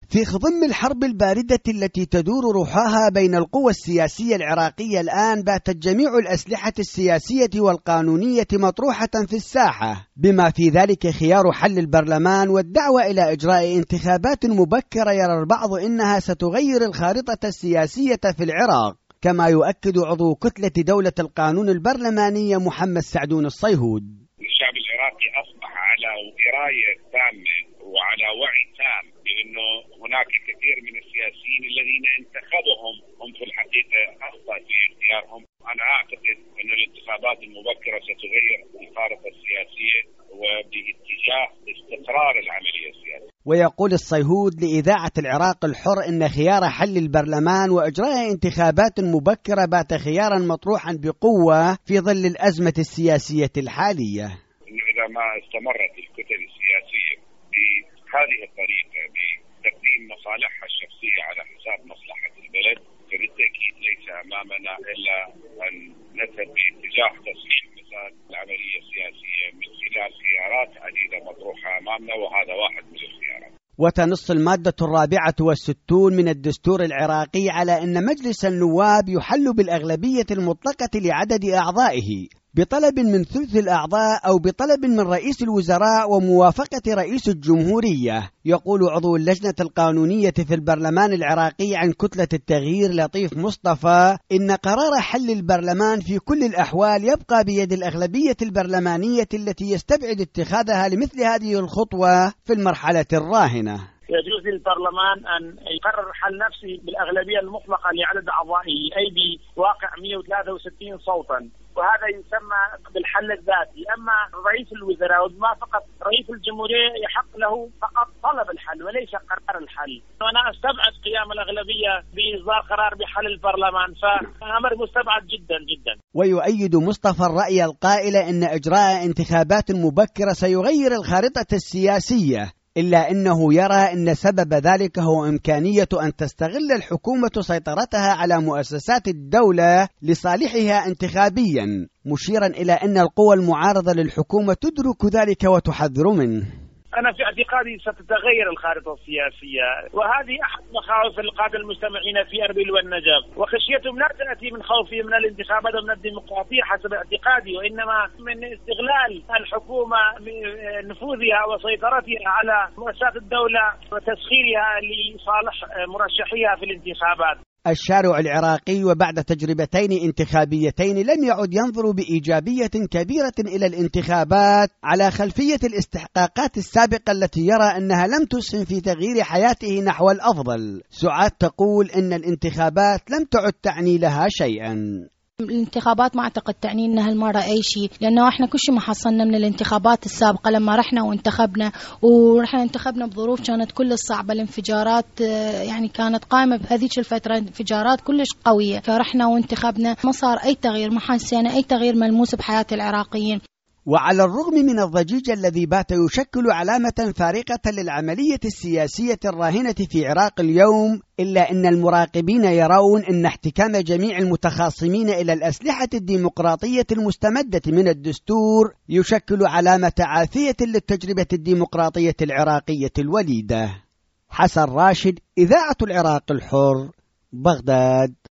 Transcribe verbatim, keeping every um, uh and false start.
في خضم الحرب الباردة التي تدور روحها بين القوى السياسية العراقية الآن، باتت جميع الأسلحة السياسية والقانونية مطروحة في الساحة، بما في ذلك خيار حل البرلمان والدعوة إلى إجراء انتخابات مبكرة يرى البعض إنها ستغير الخارطة السياسية في العراق، كما يؤكد عضو كتلة دولة القانون البرلمانية محمد سعدون الصيهود. الشعب العراقي أصبح على دراية تامة وعلى وعي تام بأنه هناك كثير من السياسيين الذين انتخبهم هم في الحقيقة أخطأ في اختيارهم. أنا أعتقد أن الانتخابات المبكرة ستغير الخارطة السياسية وباتجاه استقرار العملية السياسية. ويقول الصيهود لإذاعة العراق الحر إن خيار حل البرلمان وإجراء انتخابات مبكرة بات خيارا مطروحا بقوة في ظل الأزمة السياسية الحالية. إنه إذا ما استمرت الكتل السياسية بهذه الطريقة بتقديم مصالحها الشخصية على حساب مصلحة البلد، فبالتأكيد ليس أمامنا إلا أن نذهب باتجاه تصحيح مسار العملية السياسية من خلال خيارات عديدة مطروحة أمامنا، وهذا واحد من الخيارات. وتنص المادة الرابعة والستون من الدستور العراقي على أن مجلس النواب يحل بالأغلبية المطلقة لعدد أعضائه بطلب من ثلث الأعضاء أو بطلب من رئيس الوزراء وموافقة رئيس الجمهورية. يقول عضو اللجنة القانونية في البرلمان العراقي عن كتلة التغيير لطيف مصطفى إن قرار حل البرلمان في كل الأحوال يبقى بيد الأغلبية البرلمانية التي يستبعد اتخاذها لمثل هذه الخطوة في المرحلة الراهنة. يجوز للبرلمان أن يقرر حل نفسه بالأغلبية المطلقة لعدد أعضائه، أي بواقع مئة وثلاثة وستين صوتا، وهذا يسمى بالحل الذاتي. أما رئيس الوزراء وفقط رئيس الجمهورية يحق له فقط طلب الحل وليس قرار الحل. وأنا أستبعد قيام الأغلبية بإصدار قرار بحل البرلمان، فأمر مستبعد جدا جدا. ويؤيد مصطفى الرأي القائل إن إجراء انتخابات مبكرة سيغير الخارطة السياسية، إلا أنه يرى أن سبب ذلك هو إمكانية أن تستغل الحكومة سيطرتها على مؤسسات الدولة لصالحها انتخابيا، مشيرا إلى أن القوى المعارضة للحكومة تدرك ذلك وتحذر منه. أنا في اعتقادي ستتغير الخارطة السياسية، وهذه أحد مخاوف القادة المستمعين في أربيل والنجف، وخشيتهم لا تأتي من خوفهم من الانتخابات ومن الديمقراطية حسب اعتقادي، وإنما من استغلال الحكومة نفوذها وسيطرتها على مؤسسات الدولة وتسخيرها لصالح مرشحيها في الانتخابات. الشارع العراقي وبعد تجربتين انتخابيتين لم يعد ينظر بإيجابية كبيرة إلى الانتخابات على خلفية الاستحقاقات السابقة التي يرى أنها لم تسهم في تغيير حياته نحو الأفضل. سعاد تقول إن الانتخابات لم تعد تعني لها شيئا. الانتخابات ما أعتقد تعني لنا هالمرة أي شيء، لأنه إحنا كل شيء ما حصلنا من الانتخابات السابقة لما رحنا وانتخبنا، ورحنا انتخبنا بظروف كانت كل الصعبة. الانفجارات يعني كانت قائمة بهذه الفترة، انفجارات كلش قوية، فرحنا وانتخبنا ما صار أي تغيير، ما حسينا أي تغيير ملموس بحياة العراقيين. وعلى الرغم من الضجيج الذي بات يشكل علامة فارقة للعملية السياسية الراهنة في عراق اليوم، إلا أن المراقبين يرون أن احتكام جميع المتخاصمين إلى الأسلحة الديمقراطية المستمدة من الدستور يشكل علامة عافية للتجربة الديمقراطية العراقية الوليدة. حسن راشد، إذاعة العراق الحر، بغداد.